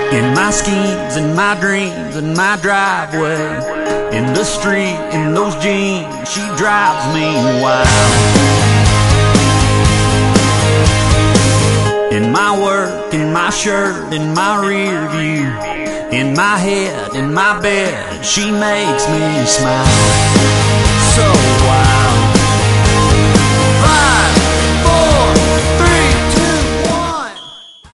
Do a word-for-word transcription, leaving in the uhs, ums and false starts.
In my schemes, in my dreams, in my driveway, in the street, in those jeans, she drives me wild. In my work, in my shirt, in my rear view, in my head, in my bed, she makes me smile.